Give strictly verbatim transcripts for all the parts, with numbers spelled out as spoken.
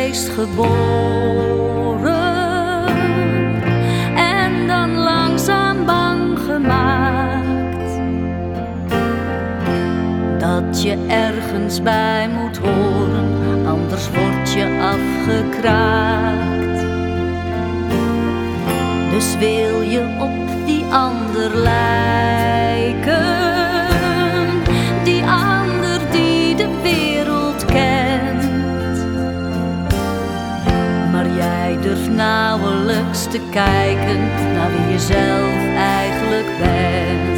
geest geboren en dan langzaam bang gemaakt dat je ergens bij moet horen, anders word je afgekraakt. Dus wil je op die ander lijken, die ander die de wereld kent, maar jij durft nauwelijks te kijken naar wie je zelf eigenlijk bent.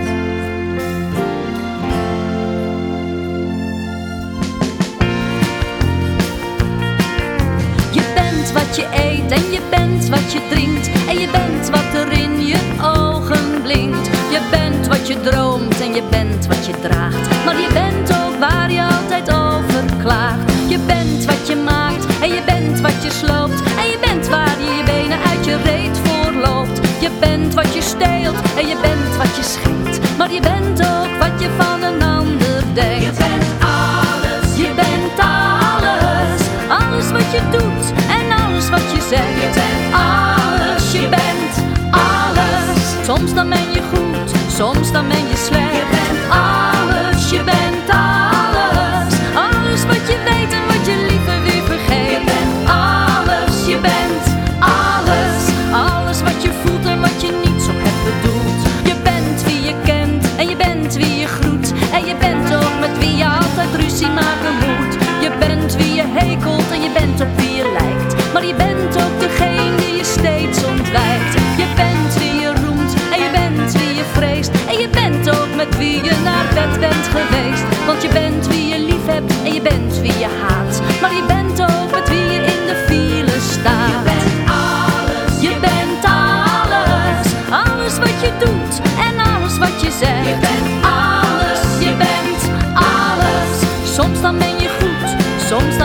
Je bent wat je eet en je bent wat je drinkt en je bent wat er in je ogen blinkt. Je bent wat je droomt en je bent wat je draagt, maar je bent ook waar je altijd over klaagt. Je bent wat je maakt en je bent wat je sloopt en je bent waar je je benen uit je reet voorloopt. Je bent wat je steelt en je bent wat je schenkt, maar je bent ook wat je van een ander denkt. Je bent alles, je bent alles, alles wat je doet en alles wat je zegt. Je bent alles, je bent alles. Soms dan ben je goed, soms dan ben je slecht. Je bent alles, je bent alles, alles wat je weet en wat je liever weer vergeet. Je bent alles, je bent alles, alles wat je voelt en wat je niet zo hebt bedoeld. Je bent wie je kent en je bent wie je groet en je bent ook met wie je altijd ruzie maken moet. Je bent wie je hekelt en je bent op wie je lijkt, maar je bent ook degene die je steeds ontwijkt. Je bent wie je roemt en je bent wie je vreest en je bent ook met wie je naar bed bent geweest. Want je bent wie je lief hebt en je bent wie je haat, maar je bent ook met wie je in de file staat. Je bent alles, je bent alles, alles wat je doet en alles wat je zegt. Je bent alles, je bent alles, soms dan ben je goed, soms dan